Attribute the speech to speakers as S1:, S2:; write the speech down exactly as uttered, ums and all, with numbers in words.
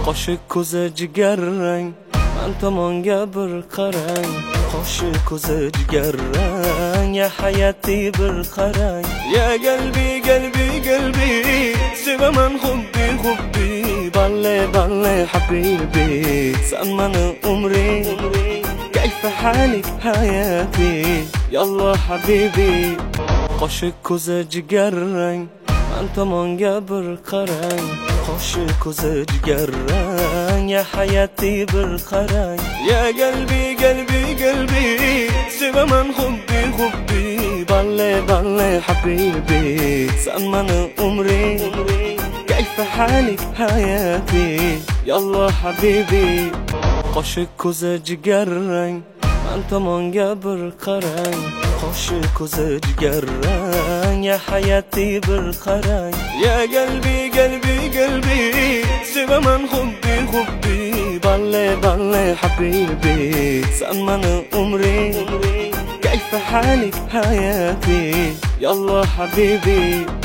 S1: Qo'shiq ko'zi jigarrang, men tomonga bir qarang. Qo'shiq ko'zi jigarrang, ya hayati bir qarang. Ya qalbi qalbi qalbi, sevaman hubbi hubbi. Balle balle habibi, sen mani umring. Kayfa halik hayati, yalla habibi. Qo'shiq ko'zi jigarrang, men tomonga bir qarang. Qo'shiq ko'zi jigarrang, ya hayati bir qarang. Ya qalbi qalbi qalbi, sevaman hubbi hubbi. Balle balle habibi, sen mani umring. Kayfa halik hayati, yalla habibi. Qo'shiq ko'zi jigarrang, men tomonga bir qarang. Qo'shiq ko'zi jigarrang, ya hayati bir qarang. Ya qalbi qalbi qalbi, sevaman hubbi hubbi. Balle balle habibi, sen mani umring. Kayfa halik hayati, yalla habibi.